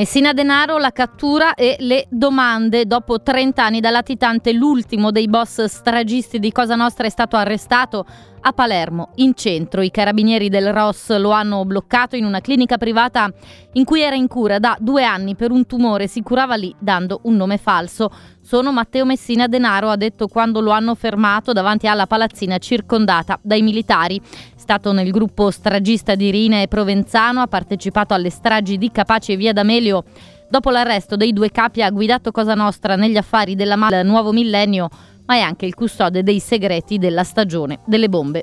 Messina Denaro, la cattura e le domande. Dopo 30 anni da latitante, l'ultimo dei boss stragisti di Cosa Nostra è stato arrestato a Palermo, in centro. I carabinieri del ROS lo hanno bloccato in una clinica privata in cui era in cura da 2 anni per un tumore. Si curava lì dando un nome falso. Sono Matteo Messina Denaro, ha detto quando lo hanno fermato davanti alla palazzina circondata dai militari. È stato nel gruppo stragista di Riina e Provenzano, ha partecipato alle stragi di Capaci e Via D'Amelio. Dopo l'arresto dei 2 capi ha guidato Cosa Nostra negli affari della mafia del nuovo millennio, ma è anche il custode dei segreti della stagione delle bombe.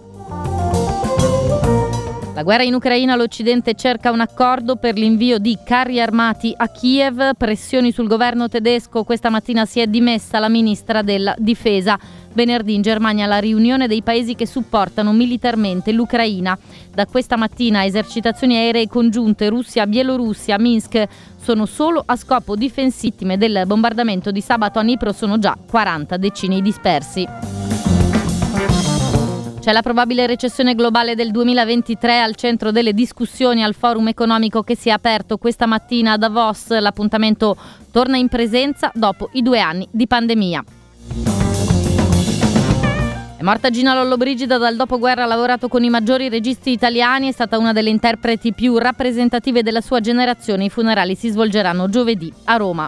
La guerra in Ucraina, l'Occidente cerca un accordo per l'invio di carri armati a Kiev, pressioni sul governo tedesco. Questa mattina si è dimessa la ministra della difesa. Venerdì in Germania la riunione dei paesi che supportano militarmente l'Ucraina. Da questa mattina esercitazioni aeree congiunte Russia-Bielorussia a Minsk sono solo a scopo difensivo. Vittime del bombardamento di sabato a Dnipro sono già 40, decine i dispersi. C'è la probabile recessione globale del 2023 al centro delle discussioni al forum economico che si è aperto questa mattina a Davos. L'appuntamento torna in presenza dopo i 2 anni di pandemia. È morta Gina Lollobrigida, dal dopoguerra ha lavorato con i maggiori registi italiani, è stata una delle interpreti più rappresentative della sua generazione. I funerali si svolgeranno giovedì a Roma.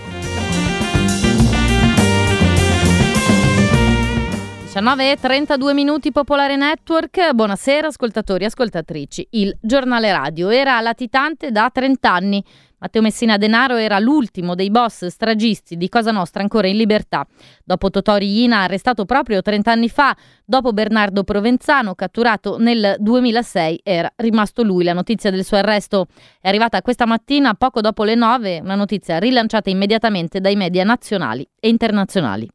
19:32 Popolare Network. Buonasera ascoltatori e ascoltatrici. Il giornale radio era latitante da 30 anni. Matteo Messina Denaro era l'ultimo dei boss stragisti di Cosa Nostra ancora in libertà. Dopo Totò Riina, arrestato proprio 30 anni fa, dopo Bernardo Provenzano, catturato nel 2006, era rimasto lui. La notizia del suo arresto è arrivata questa mattina, poco dopo le 9, una notizia rilanciata immediatamente dai media nazionali e internazionali.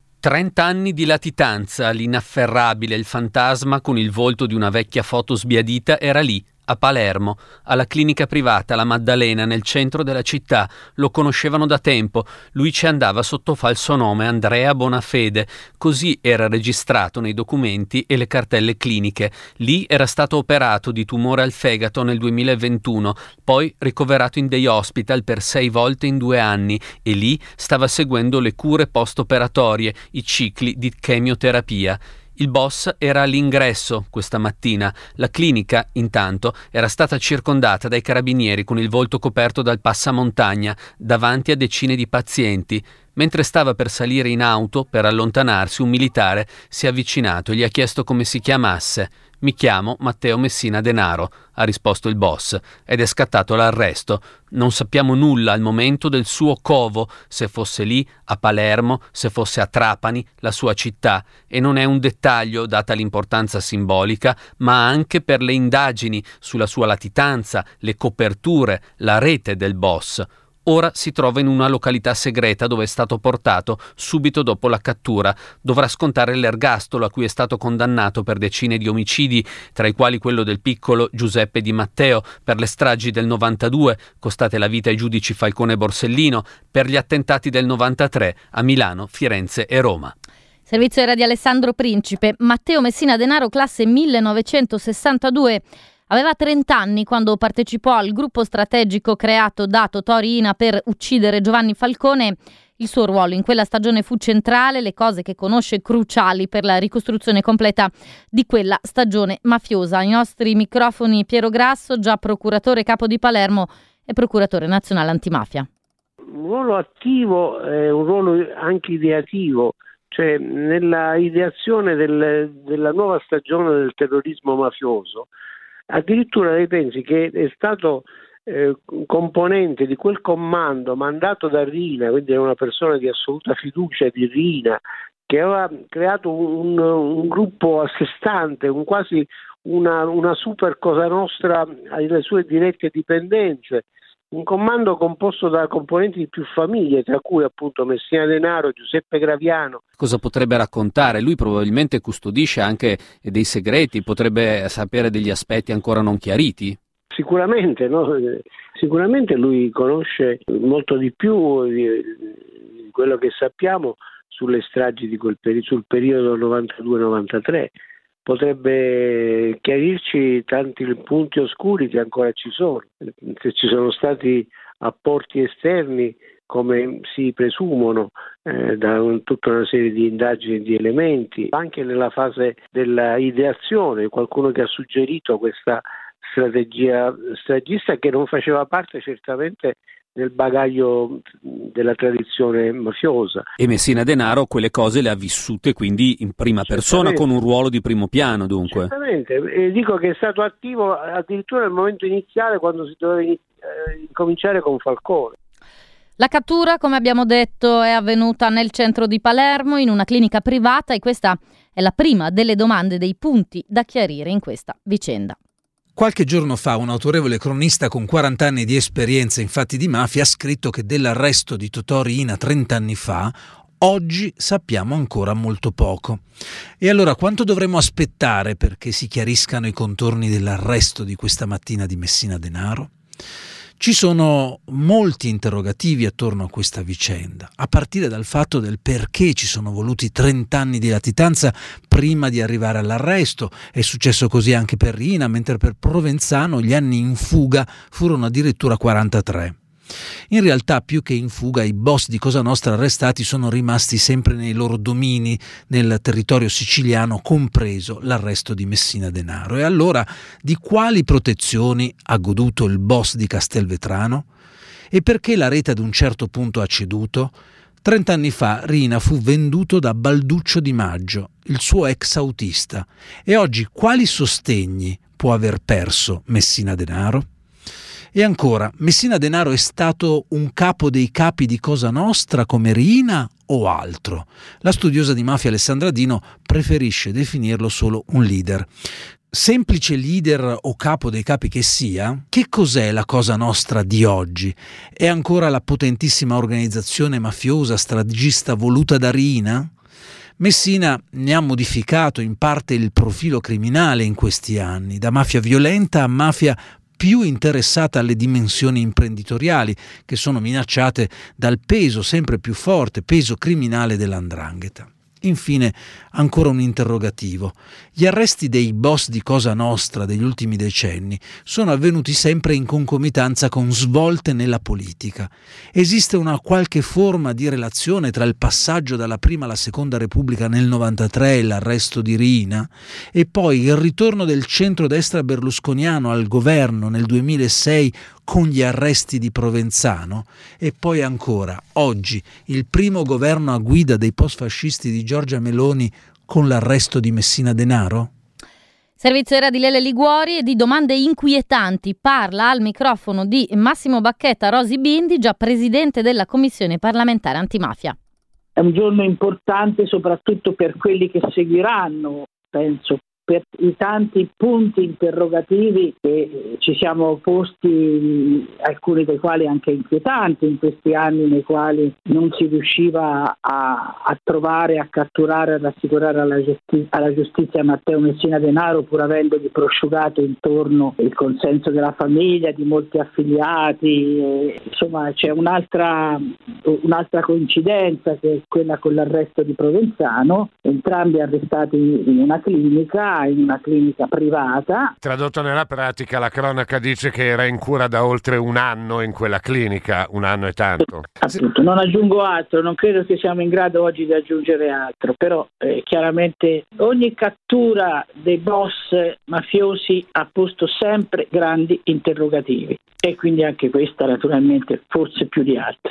30 anni di latitanza, l'inafferrabile, il fantasma con il volto di una vecchia foto sbiadita era lì, a Palermo, alla clinica privata La Maddalena, nel centro della città. Lo conoscevano da tempo, lui ci andava sotto falso nome, Andrea Bonafede, così era registrato nei documenti e le cartelle cliniche. Lì era stato operato di tumore al fegato nel 2021, poi ricoverato in day hospital per 6 volte in 2 anni e lì stava seguendo le cure post-operatorie, i cicli di chemioterapia. Il boss era all'ingresso questa mattina. La clinica, intanto, era stata circondata dai carabinieri con il volto coperto dal passamontagna, davanti a decine di pazienti. Mentre stava per salire in auto, per allontanarsi, un militare si è avvicinato e gli ha chiesto come si chiamasse. «Mi chiamo Matteo Messina Denaro», ha risposto il boss, ed è scattato l'arresto. Non sappiamo nulla al momento del suo covo, se fosse lì, a Palermo, se fosse a Trapani, la sua città, e non è un dettaglio data l'importanza simbolica, ma anche per le indagini sulla sua latitanza, le coperture, la rete del boss. Ora si trova in una località segreta dove è stato portato subito dopo la cattura. Dovrà scontare l'ergastolo a cui è stato condannato per decine di omicidi, tra i quali quello del piccolo Giuseppe Di Matteo, per le stragi del 92, costate la vita ai giudici Falcone e Borsellino, per gli attentati del 93 a Milano, Firenze e Roma. Servizio era di Alessandro Principe. Matteo Messina Denaro, classe 1962. Aveva 30 anni quando partecipò al gruppo strategico creato da Totò Riina per uccidere Giovanni Falcone. Il suo ruolo in quella stagione fu centrale, le cose che conosce cruciali per la ricostruzione completa di quella stagione mafiosa. Ai nostri microfoni Piero Grasso, già procuratore capo di Palermo e procuratore nazionale antimafia. Un ruolo attivo è un ruolo anche ideativo, cioè nella ideazione della nuova stagione del terrorismo mafioso. Addirittura lei pensi che è stato componente di quel comando mandato da Riina, quindi è una persona di assoluta fiducia di Riina, che aveva creato un gruppo a sé stante, quasi una super Cosa Nostra alle sue dirette dipendenze, un comando composto da componenti di più famiglie, tra cui appunto Messina Denaro, Giuseppe Graviano. Cosa potrebbe raccontare? Lui probabilmente custodisce anche dei segreti, potrebbe sapere degli aspetti ancora non chiariti? Sicuramente, no? Sicuramente lui conosce molto di più di quello che sappiamo sulle stragi di sul periodo 92-93. Potrebbe chiarirci tanti punti oscuri che ancora ci sono, se ci sono stati apporti esterni come si presumono da tutta una serie di indagini di elementi. Anche nella fase della ideazione, qualcuno che ha suggerito questa strategia stragista che non faceva parte certamente del bagaglio della tradizione mafiosa. E Messina Denaro quelle cose le ha vissute quindi in prima persona, con un ruolo di primo piano, dunque. Certamente, e dico che è stato attivo addirittura nel momento iniziale, quando si doveva cominciare con Falcone. La cattura, come abbiamo detto, è avvenuta nel centro di Palermo, in una clinica privata, e questa è la prima delle domande, dei punti da chiarire in questa vicenda. Qualche giorno fa un autorevole cronista con 40 anni di esperienza in fatti di mafia ha scritto che dell'arresto di Totò Riina 30 anni fa oggi sappiamo ancora molto poco. E allora quanto dovremo aspettare perché si chiariscano i contorni dell'arresto di questa mattina di Messina Denaro? Ci sono molti interrogativi attorno a questa vicenda, a partire dal fatto del perché ci sono voluti 30 anni di latitanza prima di arrivare all'arresto. È successo così anche per Riina, mentre per Provenzano gli anni in fuga furono addirittura 43. In realtà, più che in fuga, i boss di Cosa Nostra arrestati sono rimasti sempre nei loro domini nel territorio siciliano, compreso l'arresto di Messina Denaro. E allora, di quali protezioni ha goduto il boss di Castelvetrano? E perché la rete ad un certo punto ha ceduto? 30 anni fa Riina fu venduto da Balduccio Di Maggio, il suo ex autista. E oggi quali sostegni può aver perso Messina Denaro? E ancora, Messina Denaro è stato un capo dei capi di Cosa Nostra come Riina o altro? La studiosa di mafia Alessandra Dino preferisce definirlo solo un leader. Semplice leader o capo dei capi che sia, che cos'è la Cosa Nostra di oggi? È ancora la potentissima organizzazione mafiosa stragista voluta da Riina? Messina ne ha modificato in parte il profilo criminale in questi anni, da mafia violenta a mafia più interessata alle dimensioni imprenditoriali, che sono minacciate dal peso sempre più forte, peso criminale dell''ndrangheta. Infine, ancora un interrogativo. Gli arresti dei boss di Cosa Nostra degli ultimi decenni sono avvenuti sempre in concomitanza con svolte nella politica. Esiste una qualche forma di relazione tra il passaggio dalla prima alla seconda Repubblica nel 93 e l'arresto di Riina, e poi il ritorno del centrodestra berlusconiano al governo nel 2006 con gli arresti di Provenzano, e poi ancora oggi il primo governo a guida dei post-fascisti di Giorgia Meloni con l'arresto di Messina Denaro? Servizio era di Lele Liguori, e di domande inquietanti parla al microfono di Massimo Bacchetta Rosi Bindi, già presidente della Commissione parlamentare antimafia. È un giorno importante soprattutto per quelli che seguiranno, penso, per i tanti punti interrogativi che ci siamo posti, alcuni dei quali anche inquietanti in questi anni nei quali non si riusciva a trovare, a catturare, a rassicurare alla giustizia Matteo Messina Denaro, pur avendogli prosciugato intorno il consenso della famiglia, di molti affiliati. Insomma, c'è un'altra coincidenza, che è quella con l'arresto di Provenzano, entrambi arrestati in una clinica privata. Tradotto nella pratica, la cronaca dice che era in cura da oltre un anno in quella clinica, un anno e tanto. Appunto, non aggiungo altro, non credo che siamo in grado oggi di aggiungere altro, però chiaramente ogni cattura dei boss mafiosi ha posto sempre grandi interrogativi, e quindi anche questa naturalmente forse più di altre.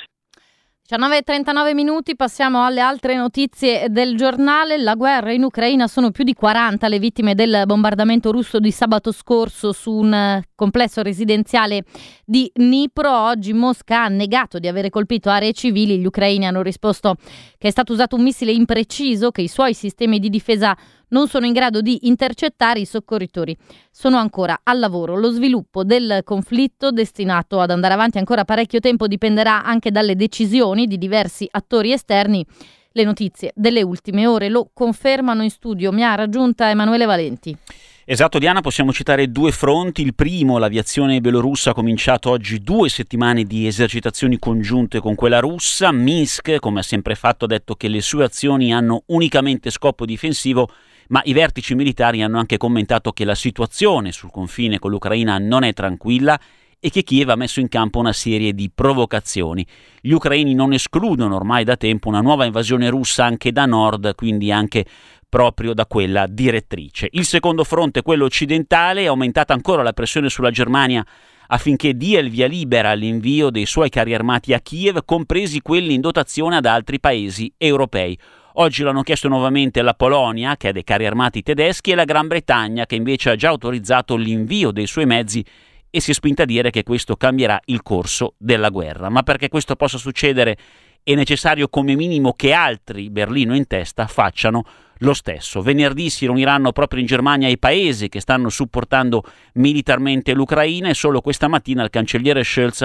19:39 minuti, passiamo alle altre notizie del giornale. La guerra in Ucraina, sono più di 40 le vittime del bombardamento russo di sabato scorso su un complesso residenziale di Dnipro. Oggi Mosca ha negato di avere colpito aree civili. Gli ucraini hanno risposto che è stato usato un missile impreciso, che i suoi sistemi di difesa non sono in grado di intercettare. I soccorritori sono ancora al lavoro. Lo sviluppo del conflitto, destinato ad andare avanti ancora parecchio tempo, dipenderà anche dalle decisioni di diversi attori esterni. Le notizie delle ultime ore lo confermano. In studio mi ha raggiunta Emanuele Valenti. Esatto Diana, possiamo citare due fronti. Il primo, l'aviazione belorussa ha cominciato oggi 2 settimane di esercitazioni congiunte con quella russa. Minsk, come ha sempre fatto, ha detto che le sue azioni hanno unicamente scopo difensivo, ma i vertici militari hanno anche commentato che la situazione sul confine con l'Ucraina non è tranquilla e che Kiev ha messo in campo una serie di provocazioni. Gli ucraini non escludono ormai da tempo una nuova invasione russa anche da nord, quindi anche proprio da quella direttrice. Il secondo fronte, quello occidentale, è aumentata ancora la pressione sulla Germania affinché dia il via libera all'invio dei suoi carri armati a Kiev, compresi quelli in dotazione ad altri paesi europei. Oggi l'hanno chiesto nuovamente la Polonia, che ha dei carri armati tedeschi, e la Gran Bretagna, che invece ha già autorizzato l'invio dei suoi mezzi, e si è spinta a dire che questo cambierà il corso della guerra. Ma perché questo possa succedere è necessario come minimo che altri, Berlino in testa, facciano lo stesso. Venerdì si riuniranno proprio in Germania i paesi che stanno supportando militarmente l'Ucraina, e solo questa mattina il cancelliere Scholz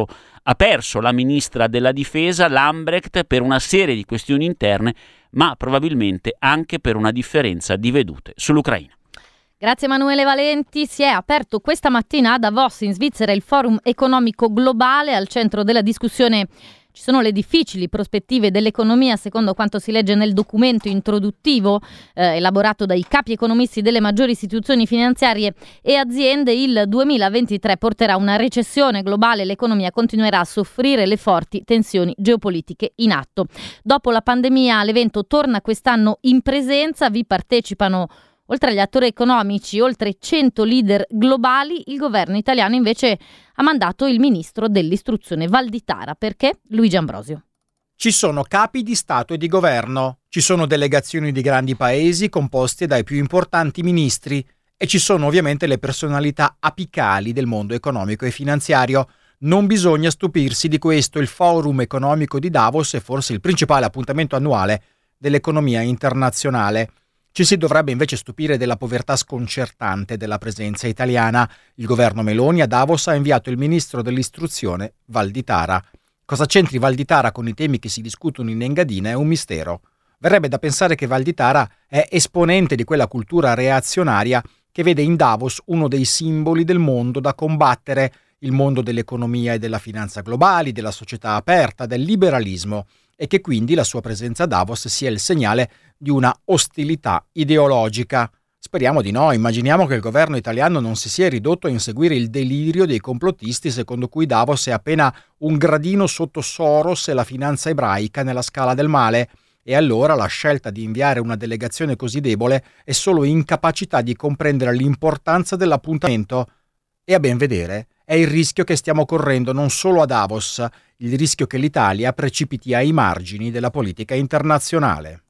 ha perso la ministra della difesa Lambrecht per una serie di questioni interne, ma probabilmente anche per una differenza di vedute sull'Ucraina. Grazie Emanuele Valenti. Si è aperto questa mattina a Davos in Svizzera il Forum economico globale. Al centro della discussione ci sono le difficili prospettive dell'economia, secondo quanto si legge nel documento introduttivo elaborato dai capi economisti delle maggiori istituzioni finanziarie e aziende. Il 2023 porterà una recessione globale, l'economia continuerà a soffrire le forti tensioni geopolitiche in atto. Dopo la pandemia l'evento torna quest'anno in presenza, vi partecipano oltre agli attori economici, oltre 100 leader globali. Il governo italiano invece ha mandato il ministro dell'istruzione Valditara. Perché? Luigi Ambrosio. Ci sono capi di Stato e di governo, ci sono delegazioni di grandi paesi composte dai più importanti ministri e ci sono ovviamente le personalità apicali del mondo economico e finanziario. Non bisogna stupirsi di questo, il Forum economico di Davos è forse il principale appuntamento annuale dell'economia internazionale. Ci si dovrebbe invece stupire della povertà sconcertante della presenza italiana. Il governo Meloni a Davos ha inviato il ministro dell'istruzione Valditara. Cosa c'entri Valditara con i temi che si discutono in Engadina è un mistero. Verrebbe da pensare che Valditara è esponente di quella cultura reazionaria che vede in Davos uno dei simboli del mondo da combattere, il mondo dell'economia e della finanza globali, della società aperta, del liberalismo, e che quindi la sua presenza a Davos sia il segnale di una ostilità ideologica. Speriamo di no, immaginiamo che il governo italiano non si sia ridotto a inseguire il delirio dei complottisti secondo cui Davos è appena un gradino sotto Soros e la finanza ebraica nella scala del male, e allora la scelta di inviare una delegazione così debole è solo incapacità di comprendere l'importanza dell'appuntamento. E a ben vedere è il rischio che stiamo correndo non solo a Davos, il rischio che l'Italia precipiti ai margini della politica internazionale.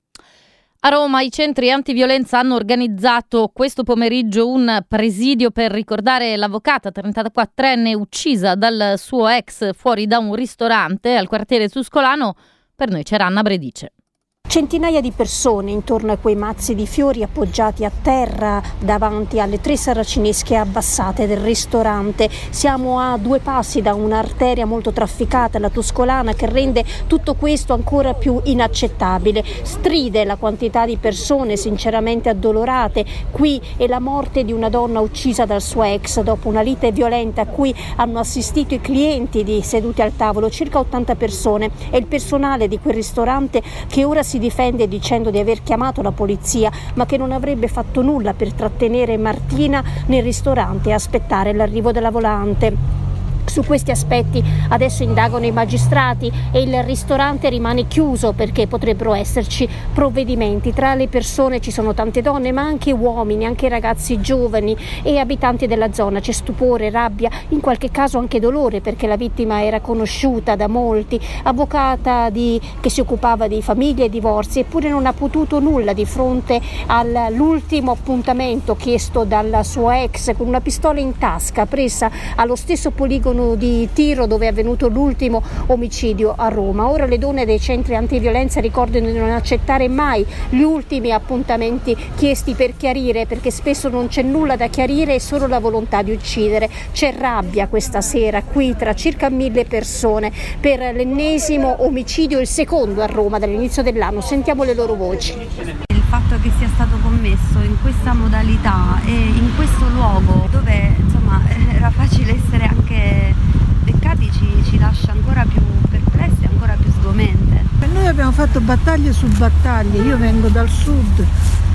A Roma i centri antiviolenza hanno organizzato questo pomeriggio un presidio per ricordare l'avvocata 34enne uccisa dal suo ex fuori da un ristorante al quartiere Tuscolano. Per noi c'era Anna Bredice. Centinaia di persone intorno a quei mazzi di fiori appoggiati a terra davanti alle 3 saracinesche abbassate del ristorante. Siamo a 2 passi da un'arteria molto trafficata, la Tuscolana, che rende tutto questo ancora più inaccettabile. Stride la quantità di persone sinceramente addolorate. Qui è la morte di una donna uccisa dal suo ex dopo una lite violenta a cui hanno assistito i clienti seduti al tavolo, circa 80 persone, e il personale di quel ristorante che ora si difende dicendo di aver chiamato la polizia, ma che non avrebbe fatto nulla per trattenere Martina nel ristorante e aspettare l'arrivo della volante. Su questi aspetti adesso indagano i magistrati e il ristorante rimane chiuso perché potrebbero esserci provvedimenti. Tra le persone ci sono tante donne, ma anche uomini, anche ragazzi giovani e abitanti della zona. C'è stupore, rabbia, in qualche caso anche dolore, perché la vittima era conosciuta da molti, avvocata che si occupava di famiglie e divorzi, eppure non ha potuto nulla di fronte all'ultimo appuntamento chiesto dal suo ex, con una pistola in tasca presa allo stesso poligono di tiro dove è avvenuto l'ultimo omicidio a Roma. Ora le donne dei centri antiviolenza ricordano di non accettare mai gli ultimi appuntamenti chiesti per chiarire, perché spesso non c'è nulla da chiarire e solo la volontà di uccidere. C'è rabbia questa sera qui tra circa 1000 persone per l'ennesimo omicidio, il secondo a Roma dall'inizio dell'anno. Sentiamo le loro voci. Il fatto che sia stato commesso in questa modalità e in questo luogo dove insomma era facile essere anche beccati ci lascia ancora più perplessi, ancora più sgomente. Noi abbiamo fatto battaglie su battaglie, io vengo dal sud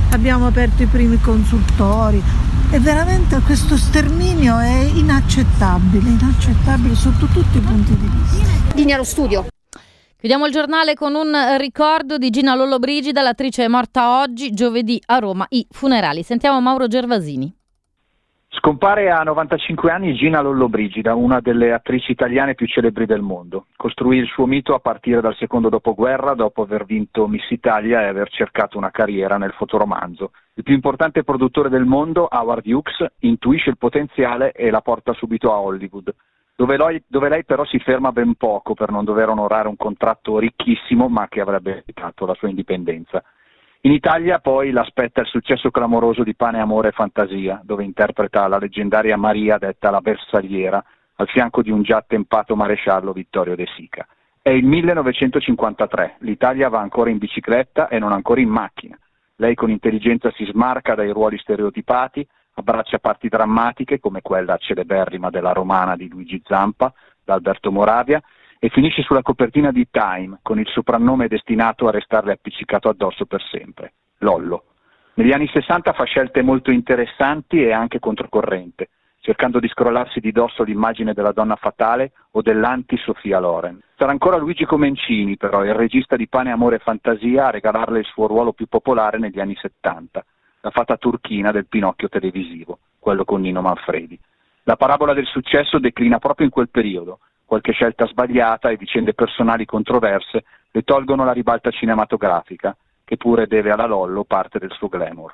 abbiamo aperto i primi consultori e veramente questo sterminio è inaccettabile sotto tutti i punti di vista. Linea allo studio. Chiudiamo il giornale con un ricordo di Gina Lollobrigida, l'attrice è morta oggi, giovedì a Roma, i funerali. Sentiamo Mauro Gervasini. Scompare a 95 anni Gina Lollobrigida, una delle attrici italiane più celebri del mondo. Costruì il suo mito a partire dal secondo dopoguerra, dopo aver vinto Miss Italia e aver cercato una carriera nel fotoromanzo. Il più importante produttore del mondo, Howard Hughes, intuisce il potenziale e la porta subito a Hollywood, dove lei però si ferma ben poco per non dover onorare un contratto ricchissimo ma che avrebbe evitato la sua indipendenza. In Italia poi l'aspetta il successo clamoroso di Pane, Amore e Fantasia, dove interpreta la leggendaria Maria detta la Bersagliera, al fianco di un già attempato maresciallo Vittorio De Sica. È il 1953, l'Italia va ancora in bicicletta e non ancora in macchina. Lei con intelligenza si smarca dai ruoli stereotipati, abbraccia parti drammatiche come quella celeberrima della Romana di Luigi Zampa, da Alberto Moravia, e finisce sulla copertina di Time con il soprannome destinato a restarle appiccicato addosso per sempre, Lollo. Negli anni 60 fa scelte molto interessanti e anche controcorrente, cercando di scrollarsi di dosso l'immagine della donna fatale o dell'anti-Sofia Loren. Sarà ancora Luigi Comencini, però, il regista di Pane, Amore e Fantasia, a regalarle il suo ruolo più popolare negli anni 70, la fata turchina del Pinocchio televisivo, quello con Nino Manfredi. La parabola del successo declina proprio in quel periodo. Qualche scelta sbagliata e vicende personali controverse le tolgono la ribalta cinematografica, che pure deve alla Lollo parte del suo glamour.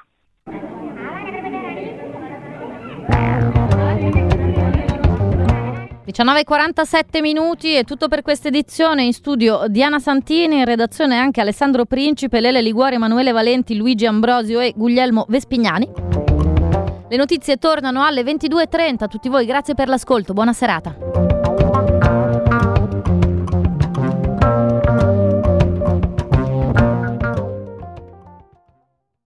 – 19:47 è tutto per questa edizione. In studio Diana Santini, in redazione anche Alessandro Principe, Lele Liguori, Emanuele Valenti, Luigi Ambrosio e Guglielmo Vespignani. Le notizie tornano alle 22:30. A tutti voi grazie per l'ascolto, buona serata.